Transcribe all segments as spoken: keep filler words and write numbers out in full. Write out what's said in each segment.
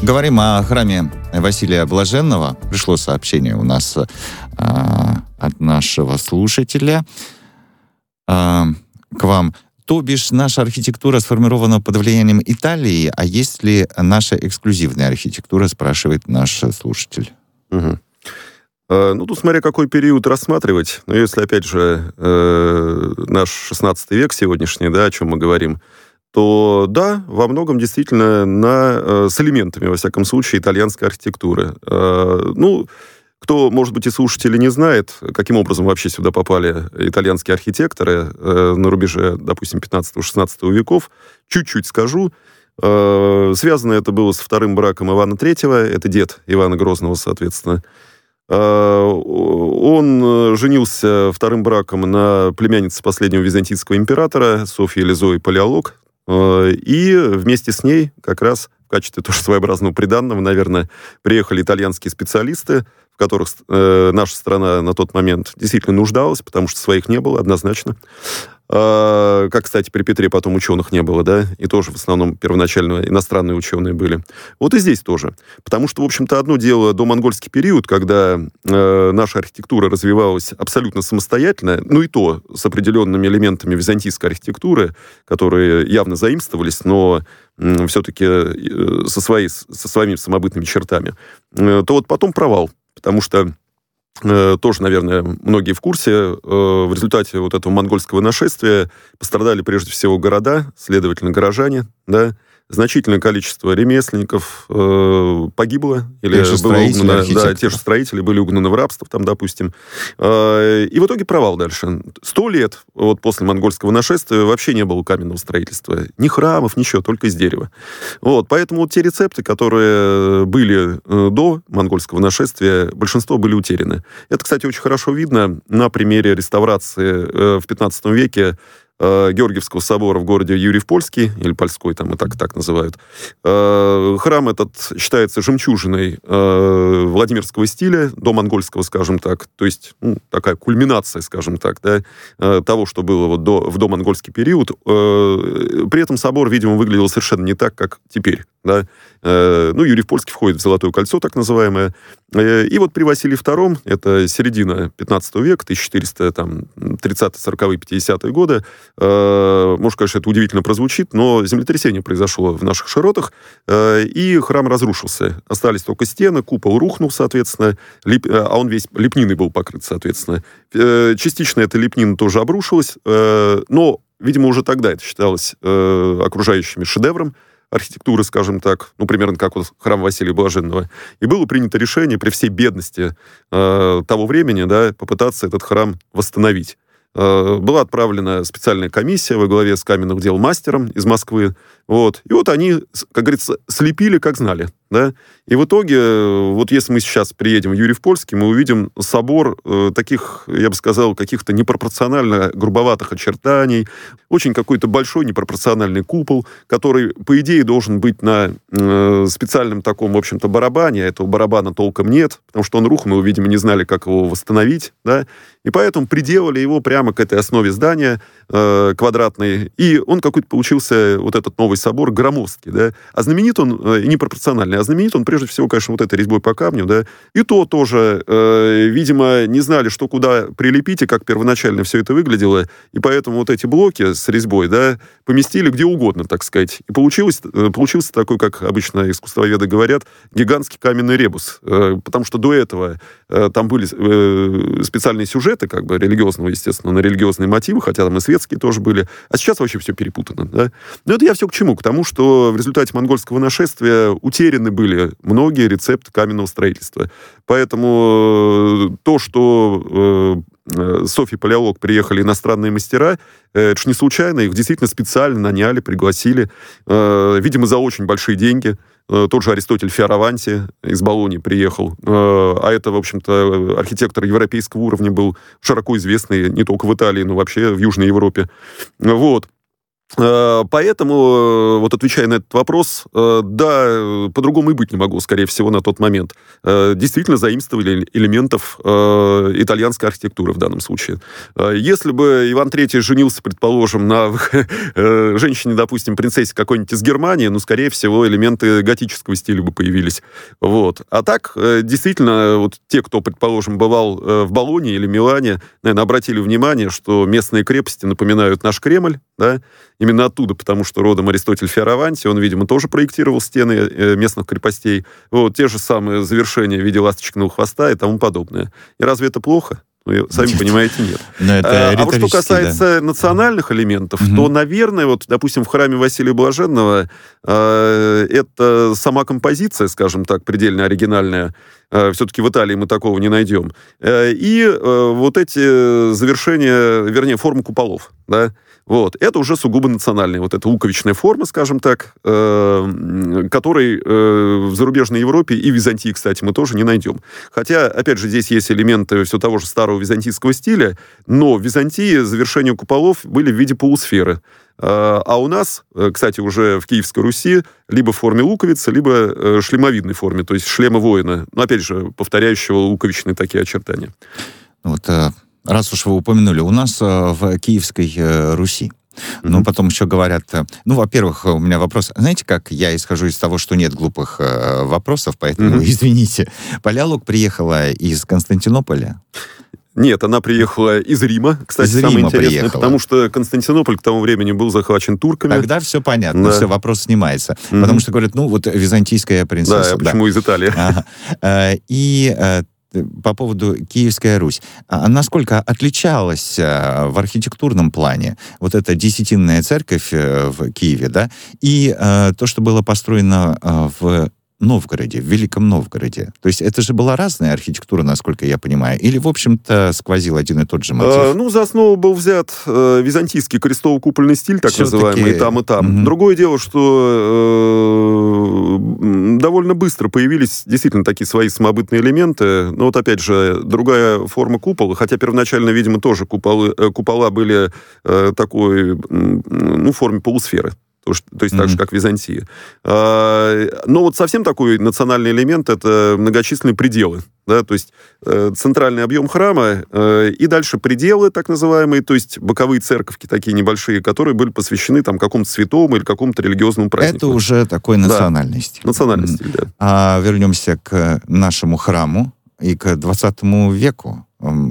Говорим о храме Василия Блаженного. Пришло сообщение у нас э, от нашего слушателя э, к вам. То бишь, наша архитектура сформирована под влиянием Италии, а есть ли наша эксклюзивная архитектура, спрашивает наш слушатель. Угу. Э, ну, тут смотря какой период рассматривать. Но если, опять же, э, наш шестнадцатый век сегодняшний, да, о чем мы говорим, то да, во многом действительно на, э, с элементами, во всяком случае, итальянской архитектуры. Э, ну, кто, может быть, и слушатели не знает, каким образом вообще сюда попали итальянские архитекторы э, на рубеже, допустим, пятнадцатого-шестнадцатого веков, чуть-чуть скажу. Э, связано это было с вторым браком Ивана Третьего, это дед Ивана Грозного, соответственно. Э, он женился вторым браком на племяннице последнего византийского императора Софьи Элизои Палеолог, э, и вместе с ней как раз в качестве тоже своеобразного приданного, наверное, приехали итальянские специалисты, в которых э, наша страна на тот момент действительно нуждалась, потому что своих не было, однозначно. Э, как, кстати, при Петре потом ученых не было, да, и тоже в основном первоначально иностранные ученые были. Вот и здесь тоже. Потому что, в общем-то, одно дело домонгольский период, когда э, наша архитектура развивалась абсолютно самостоятельно, ну и то с определенными элементами византийской архитектуры, которые явно заимствовались, но э, все-таки э, со, своей, со своими самобытными чертами, э, то вот потом провал. Потому что э, тоже, наверное, многие в курсе, э, в результате вот этого монгольского нашествия пострадали прежде всего города, следовательно, горожане, да, значительное количество ремесленников э, погибло, или было угнано, да, те же строители были угнаны в рабство, там, допустим. Э, и в итоге провал дальше. Сто лет вот после монгольского нашествия вообще не было каменного строительства. Ни храмов, ничего, только из дерева. Вот, поэтому вот те рецепты, которые были э, до монгольского нашествия, большинство были утеряны. Это, кстати, очень хорошо видно на примере реставрации э, в пятнадцатом веке Георгиевского собора в городе Юрьев-Польский, или Польской, там и так, и так называют. Храм этот считается жемчужиной владимирского стиля, домонгольского, скажем так, то есть ну, такая кульминация, скажем так, да, того, что было вот до, в домонгольский период. При этом собор, видимо, выглядел совершенно не так, как теперь. Да? Ну, Юрьев-Польский входит в Золотое кольцо, так называемое. И вот при Василии втором, это середина пятнадцатого века, тысяча четыреста тридцатые, сороковые, пятидесятые годы, может, конечно, это удивительно прозвучит, но землетрясение произошло в наших широтах, и храм разрушился. Остались только стены, купол рухнул, соответственно, лип... а он весь лепниной был покрыт, соответственно. Частично эта лепнина тоже обрушилась, но, видимо, уже тогда это считалось окружающими шедевром архитектуры, скажем так, ну, примерно как вот храм Василия Блаженного. И было принято решение при всей бедности э, того времени, да, попытаться этот храм восстановить. Э, была отправлена специальная комиссия во главе с каменным дел мастером из Москвы. Вот. И вот они, как говорится, слепили, как знали. Да? И в итоге, вот если мы сейчас приедем в Юрьев-Польский, мы увидим собор э, таких, я бы сказал, каких-то непропорционально грубоватых очертаний, очень какой-то большой непропорциональный купол, который, по идее, должен быть на э, специальном таком, в общем-то, барабане, а этого барабана толком нет, потому что он рухнул, мы, видимо, не знали, как его восстановить, да? И поэтому приделали его прямо к этой основе здания э, квадратной, и он какой-то получился, вот этот новый собор, громоздкий, да? А знаменит он э, непропорциональный, а знаменит он, прежде всего, конечно, вот этой резьбой по камню, да, и то тоже, э, видимо, не знали, что куда прилепить и как первоначально все это выглядело, и поэтому вот эти блоки с резьбой, да, поместили где угодно, так сказать. И получилось, получился такой, как обычно искусствоведы говорят, гигантский каменный ребус, э, потому что до этого э, там были э, специальные сюжеты, как бы, религиозного, естественно, на религиозные мотивы, хотя там и светские тоже были, а сейчас вообще все перепутано, да. Но это я все к чему? К тому, что в результате монгольского нашествия утеряны были многие рецепты каменного строительства. Поэтому то, что э, Софья Палеолог приехали иностранные мастера, э, это ж не случайно, их действительно специально наняли, пригласили, э, видимо, за очень большие деньги. Э, тот же Аристотель Фиораванти из Болоньи приехал, э, а это, в общем-то, архитектор европейского уровня был, широко известный не только в Италии, но вообще в Южной Европе. Вот. Поэтому, вот отвечая на этот вопрос, да, по-другому и быть не могло, скорее всего, на тот момент. Действительно заимствовали элементов итальянской архитектуры в данном случае. Если бы Иван Третий женился, предположим, на женщине, допустим, принцессе какой-нибудь из Германии, ну, скорее всего, элементы готического стиля бы появились. Вот. А так, действительно, вот те, кто, предположим, бывал в Болонье или Милане, наверное, обратили внимание, что местные крепости напоминают наш Кремль, да, именно оттуда, потому что родом Аристотель Фиораванти, он, видимо, тоже проектировал стены местных крепостей. Вот, те же самые завершения в виде ласточкиного хвоста и тому подобное. И разве это плохо? Ну, сами нет. понимаете, нет. А, а вот что касается да. национальных элементов, угу. то, наверное, вот, допустим, в храме Василия Блаженного э, это сама композиция, скажем так, предельно оригинальная. Э, все-таки в Италии мы такого не найдем. Э, и э, вот эти завершения, вернее, формы куполов, да, вот. Это уже сугубо национальная, вот эта луковичная форма, скажем так, э, которой э, в зарубежной Европе и в Византии, кстати, мы тоже не найдем. Хотя, опять же, здесь есть элементы все того же старого византийского стиля, но в Византии завершения куполов были в виде полусферы. Э, а у нас, кстати, уже в Киевской Руси либо в форме луковицы, либо э, шлемовидной форме, то есть шлема воина, но, опять же, повторяющего луковичные такие очертания. Вот... Раз уж вы упомянули, у нас э, в Киевской э, Руси, mm-hmm. ну, потом еще говорят, э, ну, во-первых, у меня вопрос, знаете, как я исхожу из того, что нет глупых э, вопросов, поэтому, mm-hmm. извините, Палеолог приехала из Константинополя? Нет, она приехала из Рима, кстати, из самое Рима интересное, приехала. Потому что Константинополь к тому времени был захвачен турками. Тогда все понятно, да. все, вопрос снимается. Mm-hmm. Потому что говорят, ну, вот византийская принцесса. Да, да. Почему из Италии? Ага. И... по поводу Киевская Русь. А насколько отличалась а, в архитектурном плане вот эта десятинная церковь а, в Киеве, да, и а, то, что было построено а, в Новгороде, в Великом Новгороде? То есть это же была разная архитектура, насколько я понимаю, или, в общем-то, сквозил один и тот же мотив? А, ну, за основу был взят э, византийский крестово-купольный стиль, так Все-таки... называемый, и там, и там. Mm-hmm. Другое дело, что э, довольно быстро появились действительно такие свои самобытные элементы, но вот, опять же, другая форма купола, хотя первоначально, видимо, тоже куполы, купола были э, такой, ну, в форме полусферы. То, что, то есть mm-hmm. так же, как в Византии. А, но вот совсем такой национальный элемент — это многочисленные пределы. Да, то есть э, центральный объем храма э, и дальше пределы, так называемые, то есть боковые церковки такие небольшие, которые были посвящены там какому-то святому или какому-то религиозному празднику. Это уже такой национальный да. стиль. Национальный mm-hmm. стиль, да. А вернемся к нашему храму и к двадцатому веку.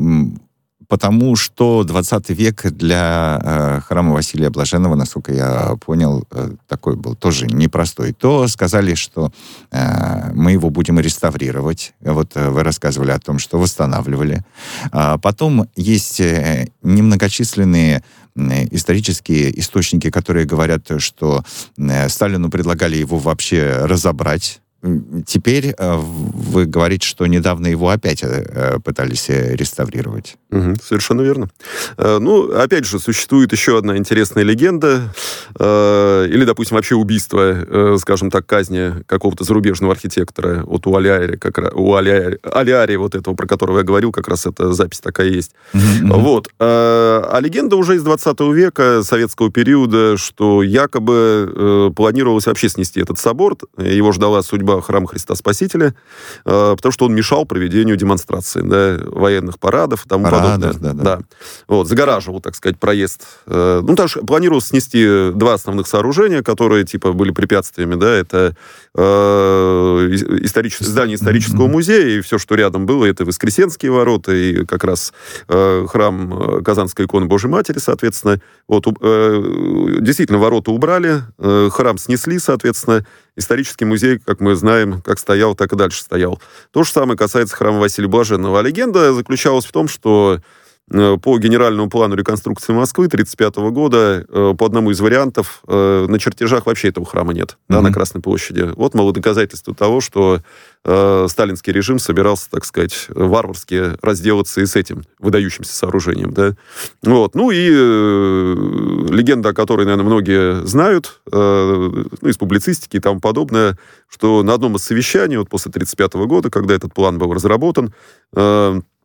Потому что двадцатый век для э, храма Василия Блаженного, насколько я понял, э, такой был тоже непростой. То сказали, что э, мы его будем реставрировать. Вот э, вы рассказывали о том, что восстанавливали. А потом есть э, немногочисленные исторические источники, которые говорят, что э, Сталину предлагали его вообще разобрать. Теперь э, вы говорите, что недавно его опять э, пытались реставрировать. Угу, совершенно верно. Э, ну, опять же, существует еще одна интересная легенда, э, или, допустим, вообще убийство, э, скажем так, казни какого-то зарубежного архитектора, вот у Алиари, как раз, у Алиари, Алиари, вот этого, про которого я говорил, как раз эта запись такая есть. Mm-hmm. Вот. Э, а легенда уже из двадцатого века, советского периода, что якобы э, планировалось вообще снести этот собор, его ждала судьба храма Христа Спасителя, э, потому что он мешал проведению демонстраций, да, военных парадов и тому Парадов, подобное. Да, да. Да. Вот, загораживал, так сказать, проезд. Э, ну, даже планировалось снести два основных сооружения, которые, типа, были препятствиями, да, это э, историч... здание исторического mm-hmm. музея, и все, что рядом было, это Воскресенские ворота, и как раз э, храм Казанской иконы Божьей Матери, соответственно. Вот, э, действительно, ворота убрали, э, храм снесли, соответственно. Исторический музей, как мы знаем, как стоял, так и дальше стоял. То же самое касается храма Василия Блаженного. А легенда заключалась в том, что по генеральному плану реконструкции Москвы тысяча девятьсот тридцать пятого года по одному из вариантов на чертежах вообще этого храма нет, mm-hmm. да, на Красной площади. Вот, мол, доказательство того, что э, сталинский режим собирался, так сказать, варварски разделаться и с этим выдающимся сооружением. Да. Вот. Ну и э, легенда, о которой, наверное, многие знают, э, ну, из публицистики и тому подобное, что на одном из совещаний, вот после тысяча девятьсот тридцать пятого года, когда этот план был разработан, э,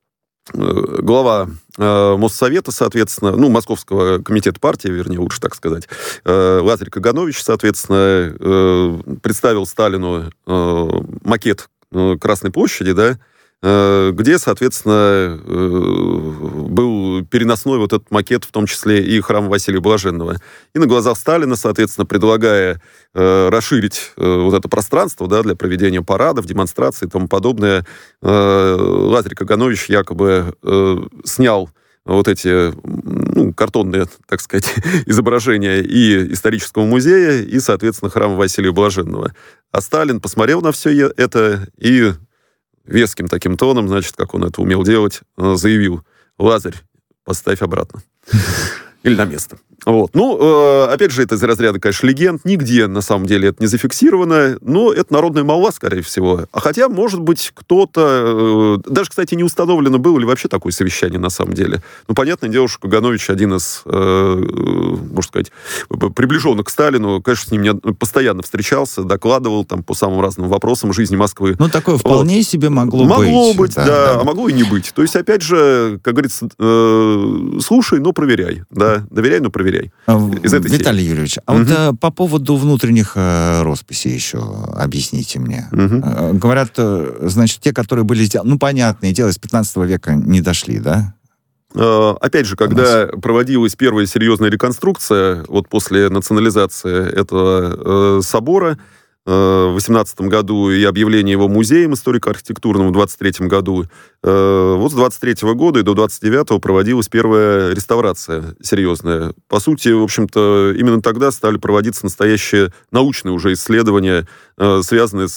глава э, Моссовета, соответственно, ну, Московского комитета партии, вернее, лучше так сказать, э, Лазарь Каганович, соответственно, э, представил Сталину э, макет э, Красной площади, да, э, где, соответственно, э, был переносной вот этот макет, в том числе и храм Василия Блаженного. И на глазах Сталина, соответственно, предлагая э, расширить э, вот это пространство, да, для проведения парадов, демонстраций и тому подобное, э, Лазарь Каганович якобы э, снял вот эти, ну, картонные, так сказать, изображения и исторического музея, и, соответственно, храма Василия Блаженного. А Сталин посмотрел на все это и веским таким тоном, значит, как он это умел делать, заявил: «Лазарь, поставь обратно». Или на место. Вот. Ну, э, опять же, это из разряда, конечно, легенд. Нигде, на самом деле, это не зафиксировано. Но это народная молва, скорее всего. А хотя, может быть, кто-то... Э, даже, кстати, не установлено, было ли вообще такое совещание, на самом деле. Ну, понятное дело, что Каганович один из, э, можно сказать, приближенных к Сталину. Конечно, с ним не, постоянно встречался, докладывал там по самым разным вопросам жизни Москвы. Ну, такое вполне вот. себе могло, могло быть. Могло быть, да, да, да, а могло и не быть. То есть, опять же, как говорится, э, слушай, но проверяй. Да, доверяй, но проверяй. Из этой Виталий серии. Юрьевич, а угу. вот а, по поводу внутренних а, росписей еще объясните мне. Угу. А, говорят, а, значит, те, которые были сделаны, ну, понятное дело, с пятнадцатого века не дошли, да? А, опять же, когда проводилась первая серьезная реконструкция, вот после национализации этого э, собора, в восемнадцатом году и объявление его музеем историко-архитектурным в двадцать третьем году. Вот с двадцать третьего года и до двадцать девятого проводилась первая реставрация серьезная. По сути, в общем-то, именно тогда стали проводиться настоящие научные уже исследования, связанные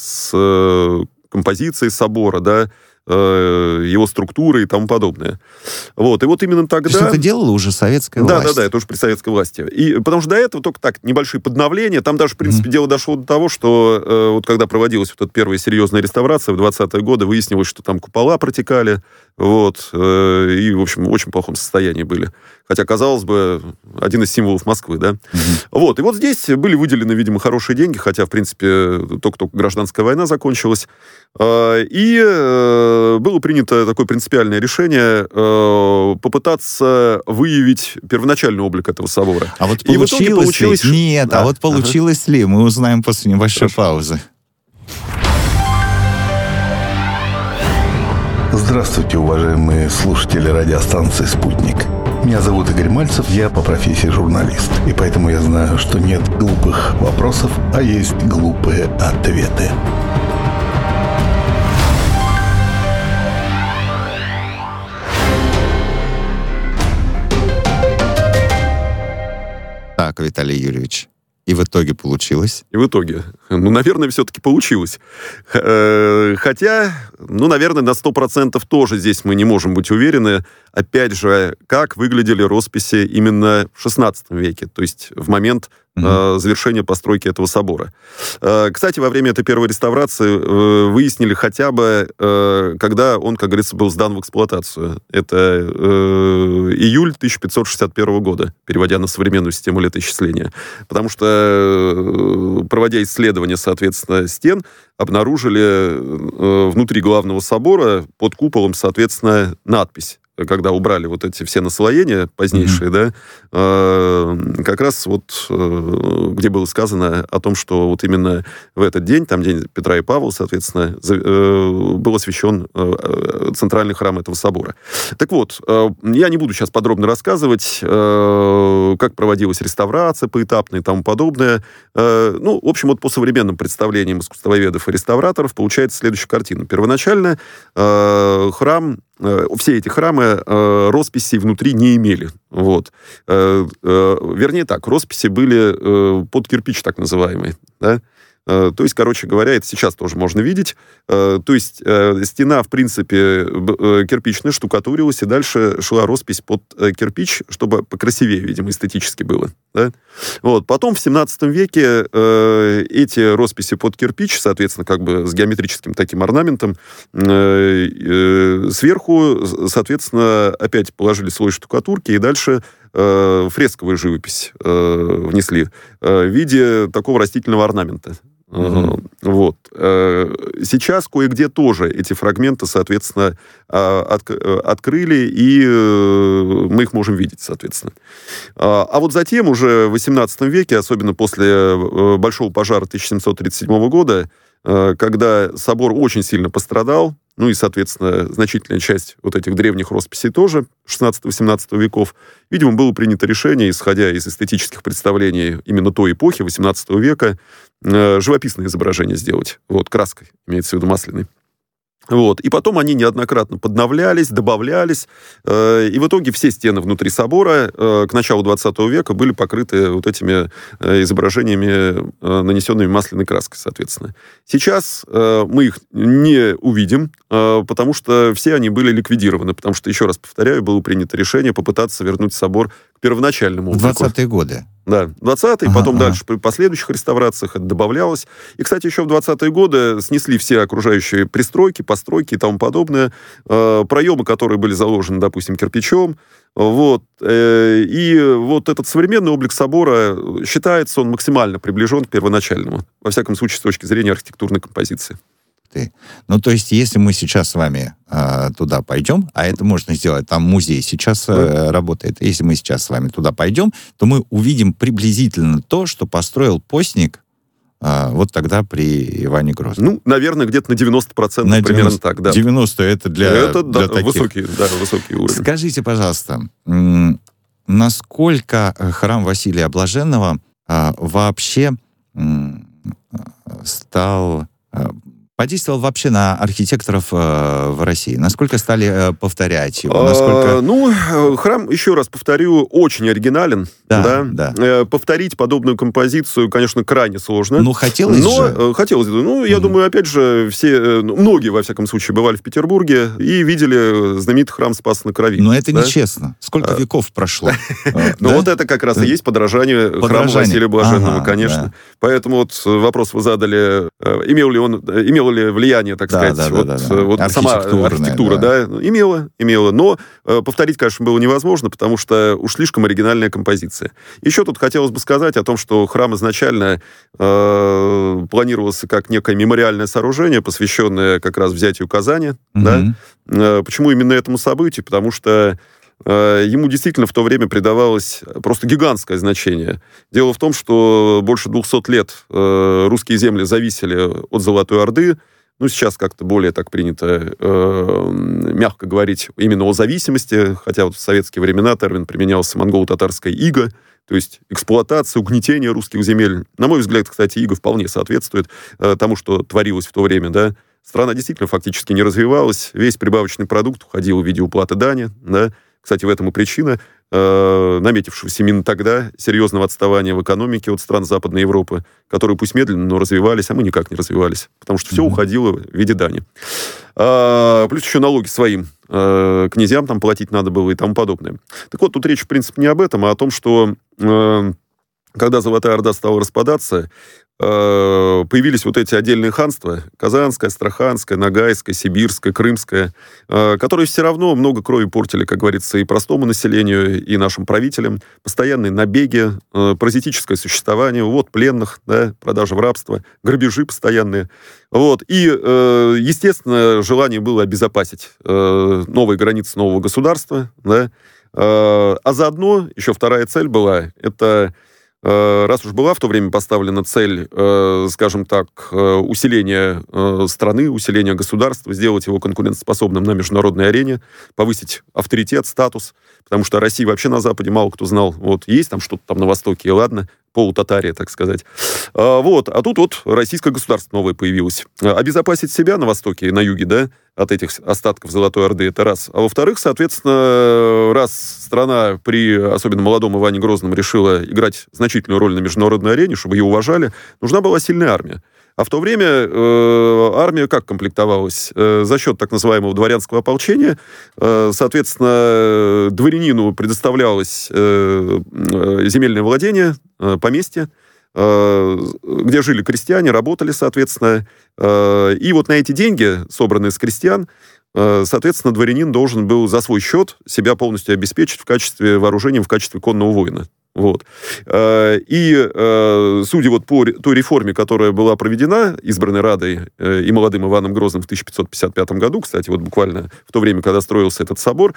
с композицией собора, да, его структуры и тому подобное. Вот. И вот именно тогда... То есть это делала уже советская да, власть? Да, да, да, это уже при советской власти. И, потому что до этого только так, небольшие подновления. Там даже, в принципе, mm-hmm. дело дошло до того, что э, вот когда проводилась вот эта первая серьезная реставрация в двадцатые годы, выяснилось, что там купола протекали, вот, э, и, в общем, в очень плохом состоянии были. Хотя, казалось бы, один из символов Москвы, да. Mm-hmm. Вот. И вот здесь были выделены, видимо, хорошие деньги, хотя, в принципе, только-только гражданская война закончилась. Э, и э, было принято такое принципиальное решение э, попытаться выявить первоначальный облик этого собора. А вот получилось, и получилось ли? Нет, да. а вот получилось ага. ли? Мы узнаем после небольшой Хорошо. паузы. Здравствуйте, уважаемые слушатели радиостанции «Спутник». Меня зовут Игорь Мальцев, я по профессии журналист. И поэтому я знаю, что нет глупых вопросов, а есть глупые ответы. Так, Виталий Юрьевич, и в итоге получилось? И в итоге. Ну, наверное, все-таки получилось. Хотя, ну, наверное, на сто процентов тоже здесь мы не можем быть уверены. Опять же, как выглядели росписи именно в шестнадцатом веке, то есть в момент mm-hmm. э, завершения постройки этого собора. Э, кстати, во время этой первой реставрации э, выяснили хотя бы, э, когда он, как говорится, был сдан в эксплуатацию. Это э, июль тысяча пятьсот шестьдесят первого года, переводя на современную систему летоисчисления. Потому что, э, проводя исследования, соответственно, стен, обнаружили э, внутри главного собора под куполом, соответственно, надпись. Когда убрали вот эти все наслоения позднейшие, mm-hmm. да, э, как раз вот, э, где было сказано о том, что вот именно в этот день, там день Петра и Павла, соответственно, за, э, был освящен э, центральный храм этого собора. Так вот, э, я не буду сейчас подробно рассказывать, э, как проводилась реставрация поэтапная и тому подобное. Э, ну, в общем, вот по современным представлениям искусствоведов и реставраторов получается следующая картина. Первоначально э, храм все эти храмы э, росписей внутри не имели. Вот. Э, э, вернее так, росписи были э, под кирпич, так называемый. Да? Э, то есть, короче говоря, это сейчас тоже можно видеть. Э, то есть, э, стена, в принципе, э, кирпичная, штукатурилась, и дальше шла роспись под э, кирпич, чтобы покрасивее, видимо, эстетически было. Да? Вот. Потом в семнадцатом веке э, эти росписи под кирпич, соответственно, как бы с геометрическим таким орнаментом, э, э, сверху, соответственно, опять положили слой штукатурки, и дальше э, фресковую живопись э, внесли э, в виде такого растительного орнамента. Mm-hmm. Вот. Сейчас кое-где тоже эти фрагменты, соответственно, от, открыли, и мы их можем видеть, соответственно. А вот затем, уже в восемнадцатом веке, особенно после Большого пожара тысяча семьсот тридцать седьмого года, когда собор очень сильно пострадал, ну и, соответственно, значительная часть вот этих древних росписей тоже шестнадцатого-семнадцатого веков, видимо, было принято решение, исходя из эстетических представлений именно той эпохи, восемнадцатого века, живописное изображение сделать. Вот, краской, имеется в виду масляной. Вот. И потом они неоднократно подновлялись, добавлялись, э, и в итоге все стены внутри собора э, к началу двадцатого века были покрыты вот этими э, изображениями, э, нанесенными масляной краской, соответственно. Сейчас э, мы их не увидим, э, потому что все они были ликвидированы, потому что, еще раз повторяю, было принято решение попытаться вернуть собор к первоначальному облику. двадцатые годы. Да, двадцатые, ага, потом ага. дальше при последующих реставрациях это добавлялось. И, кстати, еще в двадцатые годы снесли все окружающие пристройки, постройки и тому подобное, э, проемы, которые были заложены, допустим, кирпичом. Вот. Э, и вот этот современный облик собора, считается, он максимально приближен к первоначальному, во всяком случае, с точки зрения архитектурной композиции. Ты. Ну, то есть, если мы сейчас с вами э, туда пойдем, а это можно сделать, там музей сейчас э, да. работает, если мы сейчас с вами туда пойдем, то мы увидим приблизительно то, что построил постник э, вот тогда при Иване Грозном. Ну, наверное, где-то на девяносто процентов на примерно девяносто, так, да. девяносто это для, это, для да, таких. Высокий, да, высокий уровень. Скажите, пожалуйста, м- насколько храм Василия Блаженного э, вообще м- стал... Э, подействовал вообще на архитекторов э, в России? Насколько стали э, повторять его? Насколько... А, ну, храм, еще раз повторю, очень оригинален. Да, да? да. Э, повторить подобную композицию, конечно, крайне сложно. Ну, хотелось но, же. э, хотелось. Ну, я Мгм. думаю, опять же, все, э, ну, многие, во всяком случае, бывали в Петербурге и видели знаменитый храм Спаса на Крови. Но это да? нечестно. Сколько А. веков прошло? Ну, вот это как раз и есть подражание храму Подражание. Василия Блаженного, Ага, конечно. да. Поэтому вот вопрос вы задали, э, имел ли он, э, имело ли влияние, так Да, сказать, да, да, вот, да, да. э, вот сама Архитектурное, архитектура, да. да, имела, имела. Но э, повторить, конечно, было невозможно, потому что уж слишком оригинальная композиция. Еще тут хотелось бы сказать о том, что храм изначально э, планировался как некое мемориальное сооружение, посвященное как раз взятию Казани. Мгм. Да? Э, почему именно этому событию? Потому что э, ему действительно в то время придавалось просто гигантское значение. Дело в том, что больше двухсот лет э, русские земли зависели от Золотой Орды. Ну, сейчас как-то более так принято э, мягко говорить именно о зависимости, хотя вот в советские времена термин применялся монголо-татарская ига, то есть эксплуатация, угнетение русских земель. На мой взгляд, кстати, ига вполне соответствует э, тому, что творилось в то время, да. Страна действительно фактически не развивалась, весь прибавочный продукт уходил в виде уплаты дани, да. Кстати, в этом и причина э, наметившегося именно тогда серьезного отставания в экономике от стран Западной Европы, которые пусть медленно, но развивались, а мы никак не развивались, потому что все mm-hmm. уходило в виде дани. А, плюс еще налоги своим э, князьям там платить надо было и тому подобное. Так вот, тут речь, в принципе, не об этом, а о том, что э, когда Золотая Орда стала распадаться, появились вот эти отдельные ханства, Казанское, Астраханское, Ногайское, Сибирское, Крымское, которые все равно много крови портили, как говорится, и простому населению, и нашим правителям. Постоянные набеги, паразитическое существование, увод пленных, да, продажа в рабство, грабежи постоянные. Вот. И, естественно, желание было обезопасить новые границы нового государства. Да. А заодно еще вторая цель была, это... Раз уж была в то время поставлена цель, скажем так, усиления страны, усиления государства, сделать его конкурентоспособным на международной арене, повысить авторитет, статус, потому что о России вообще на Западе мало кто знал. Вот есть там что-то там на Востоке, и ладно, полутатария, так сказать. Вот. А тут вот российское государство новое появилось. Обезопасить себя на Востоке и на Юге, да, от этих остатков Золотой Орды, это раз. А во-вторых, соответственно, раз страна при особенно молодом Иване Грозном решила играть значительную роль на международной арене, чтобы ее уважали, нужна была сильная армия. А в то время э, армия как комплектовалась? Э, за счет так называемого дворянского ополчения. Э, соответственно, дворянину предоставлялось э, земельное владение, э, поместье, э, где жили крестьяне, работали, соответственно. Э, и вот на эти деньги, собранные с крестьян, э, соответственно, дворянин должен был за свой счет себя полностью обеспечить в качестве вооружения, в качестве конного воина. Вот. И судя вот по той реформе, которая была проведена избранной Радой и молодым Иваном Грозным в тысяча пятьсот пятьдесят пятом году, кстати, вот буквально в то время, когда строился этот собор,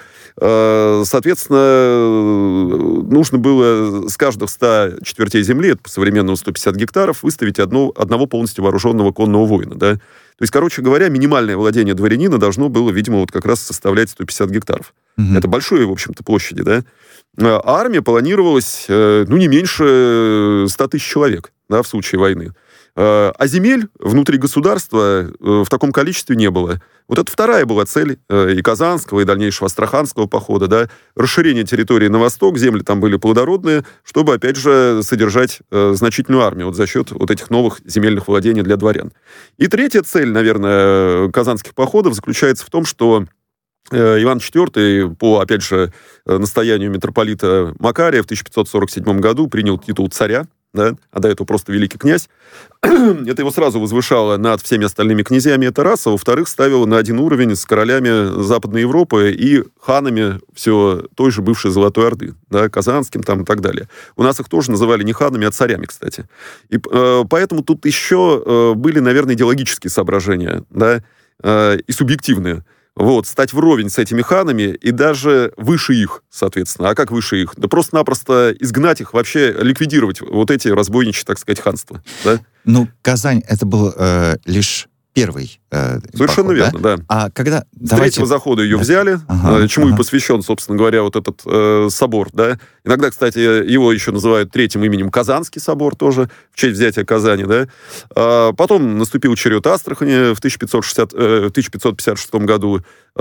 соответственно, нужно было с каждых ста четвертей земли, это по современному сто пятьдесят гектаров, выставить одно, одного полностью вооруженного конного воина, да. То есть, короче говоря, минимальное владение дворянина должно было, видимо, вот как раз составлять сто пятьдесят гектаров. Угу. Это большие, в общем-то, площади, да. А армия планировалась, ну, не меньше ста тысяч человек, да, в случае войны. А земель внутри государства в таком количестве не было. Вот это вторая была цель и Казанского, и дальнейшего Астраханского похода, да, расширение территории на восток, земли там были плодородные, чтобы, опять же, содержать значительную армию вот за счет вот этих новых земельных владений для дворян. И третья цель, наверное, казанских походов заключается в том, что Иван четвёртый, по, опять же, настоянию митрополита Макария в тысяча пятьсот сорок седьмом году принял титул царя, да, а до этого просто великий князь. Это его сразу возвышало над всеми остальными князьями, это раз, а во-вторых, ставило на один уровень с королями Западной Европы и ханами все той же бывшей Золотой Орды, да, Казанским там и так далее. У нас их тоже называли не ханами, а царями, кстати. И э, поэтому тут еще э, были, наверное, идеологические соображения, да, э, и субъективные. Вот, стать вровень с этими ханами и даже выше их, соответственно. А как выше их? Да просто-напросто изгнать их, вообще ликвидировать вот эти разбойничьи, так сказать, ханства. Да? Ну, Казань, это был э, лишь первый э, Совершенно поход, верно, да. да. А когда... С Давайте... третьего захода ее да. взяли, ага, чему ага. и посвящен, собственно говоря, вот этот э, собор, да. Иногда, кстати, его еще называют третьим именем Казанский собор тоже, в честь взятия Казани, да. А потом наступил черед Астрахани в тысяча пятьсот пятьдесят шестом году.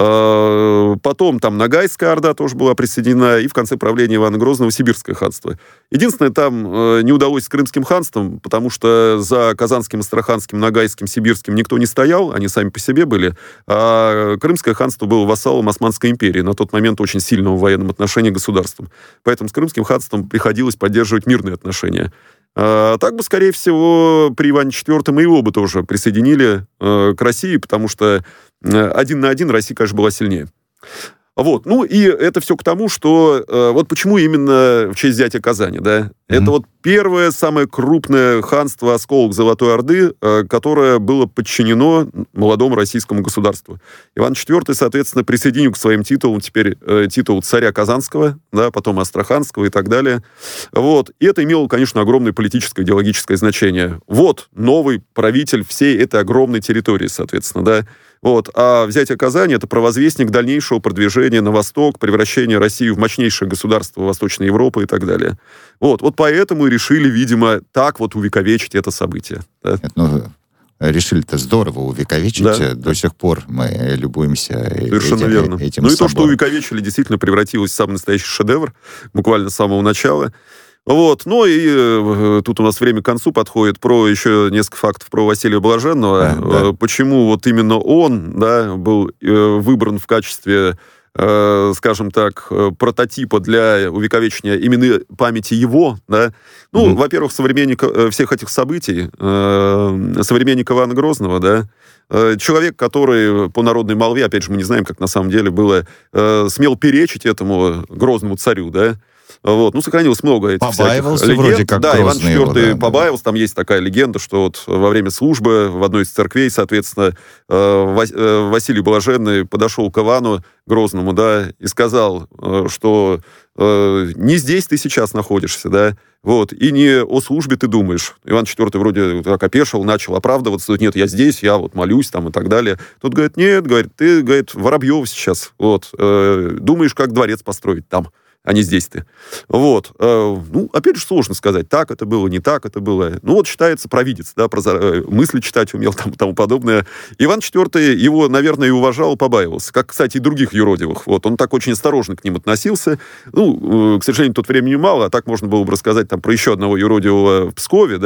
А потом там Ногайская Орда тоже была присоединена, и в конце правления Ивана Грозного Сибирское ханство. Единственное, там э, не удалось с Крымским ханством, потому что за Казанским, Астраханским, Ногайским, Сибирским никто не стоял, они сами по себе были, а Крымское ханство было вассалом Османской империи, на тот момент очень сильного в военном отношении государством. Поэтому с Крымским ханством приходилось поддерживать мирные отношения. А так бы, скорее всего, при Иване четвёртом и его бы тоже присоединили э, к России, потому что э, один на один Россия, конечно, была сильнее. Вот. Ну, и это все к тому, что э, вот почему именно в честь взятия Казани, да? Mm-hmm. Это вот первое, самое крупное ханство, осколок Золотой Орды, э, которое было подчинено молодому российскому государству. Иван четвёртый, соответственно, присоединил к своим титулам теперь э, титул царя Казанского, да, потом Астраханского и так далее. Вот. И это имело, конечно, огромное политическое, идеологическое значение. Вот новый правитель всей этой огромной территории, соответственно, да. Вот. А взятие Казани — это провозвестник дальнейшего продвижения на восток, превращения России в мощнейшее государство Восточной Европы и так далее. Вот, вот поэтому и решили, видимо, так вот увековечить это событие. Да? Нет, ну, решили-то здорово увековечить. Да. До сих пор мы любуемся Совершенно этим, верно. этим Ну и собором. то, что увековечили, действительно превратилось в самый настоящий шедевр, буквально с самого начала. Вот, ну и э, тут у нас время к концу подходит. Про еще несколько фактов про Василия Блаженного. А, да. э, почему вот именно он, да, был э, выбран в качестве, э, скажем так, э, прототипа для увековечения именно памяти его, да. Ну, mm-hmm. во-первых, современник э, всех этих событий, э, современник Ивана Грозного, да, э, человек, который по народной молве, опять же, мы не знаем, как на самом деле было, э, смел перечить этому грозному царю, да. Вот. Ну, сохранилось много этих побаивался всяких вроде легенд. как да, Иван четвёртый его, да, побаивался. Там есть такая легенда, что вот во время службы в одной из церквей, соответственно, Василий Блаженный подошел к Ивану Грозному, да, и сказал, что не здесь ты сейчас находишься, да, вот, и не о службе ты думаешь. Иван четвёртый вроде так опешил, начал оправдываться, нет, я здесь, я вот молюсь там и так далее. Тут говорит, нет, говорит, ты, говорит, Воробьев сейчас, вот, думаешь, как дворец построить там, а не здесь ты. Вот. Ну, опять же, сложно сказать, так это было, не так это было. Ну, вот считается провидец, да, прозор... мысли читать умел, там, тому подобное. Иван четвёртый его, наверное, и уважал, побаивался. Как, кстати, и других юродивых. Вот. Он так очень осторожно к ним относился. Ну, к сожалению, тут времени мало, а так можно было бы рассказать там про еще одного юродивого в Пскове, да,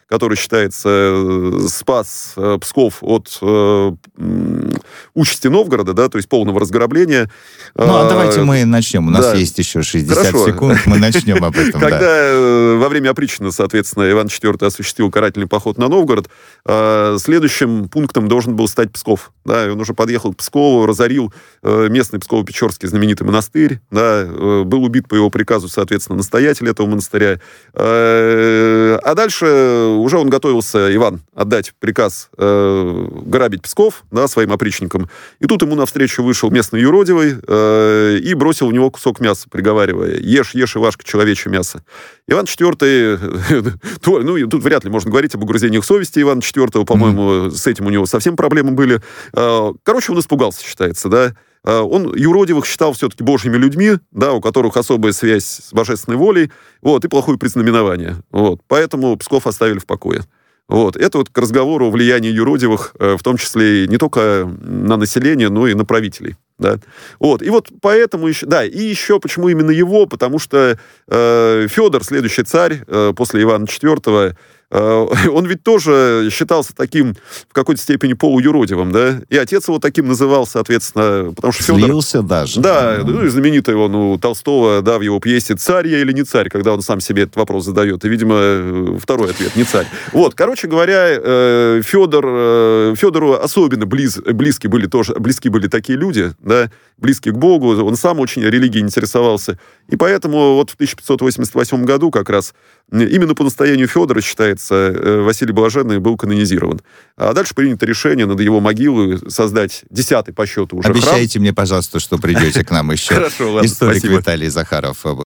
который считается спас Псков от э, участи Новгорода, да, то есть полного разграбления. Ну, а давайте мы начнем. У нас да. есть еще шестьдесят Хорошо. секунд, мы начнем об этом. Когда да. во время опричнины, соответственно, Иван четвёртый осуществил карательный поход на Новгород, следующим пунктом должен был стать Псков. Да, и он уже подъехал к Пскову, разорил местный Псково-Печорский знаменитый монастырь, да, был убит по его приказу, соответственно, настоятель этого монастыря. А дальше уже он готовился, Иван, отдать приказ грабить Псков, да, своим опричникам. И тут ему навстречу вышел местный юродивый и бросил в него кусок мяса, приговаривая: «Ешь, ешь, Ивашка, человечье мясо». Иван четвёртый, ну, тут вряд ли можно говорить об угрызениях совести Ивана четвёртого, по-моему, mm-hmm. с этим у него совсем проблемы были. Короче, он испугался, считается, да. Он юродивых считал все-таки божьими людьми, да, у которых особая связь с божественной волей, вот, и плохое предзнаменование. Вот. Поэтому Псков оставили в покое. Вот. Это вот к разговору о влиянии юродивых, в том числе не только на население, но и на правителей. Да. Вот. И вот поэтому еще... Да, и еще почему именно его? Потому что э, Федор, следующий царь э, после Ивана четвёртого, он ведь тоже считался таким, в какой-то степени, полуюродивым, да, и отец его таким называл, соответственно, потому что Федор... Слился даже. Да, ну, и знаменитый он у Толстого, да, в его пьесе «Царь я или не царь?», когда он сам себе этот вопрос задает, и, видимо, второй ответ — не царь. Вот, короче говоря, Федор, Федору особенно близ, близки были тоже, близки были такие люди, да, близкие к Богу, он сам очень религией интересовался, и поэтому вот в тысяча пятьсот восемьдесят восьмом году как раз именно по настоянию Федора, считается, Василий Блаженный был канонизирован. А дальше принято решение над его могилой создать десятый по счету уже Обещайте храм. мне, пожалуйста, что придете к нам еще. Хорошо, ладно, Историк спасибо. Виталий Захаров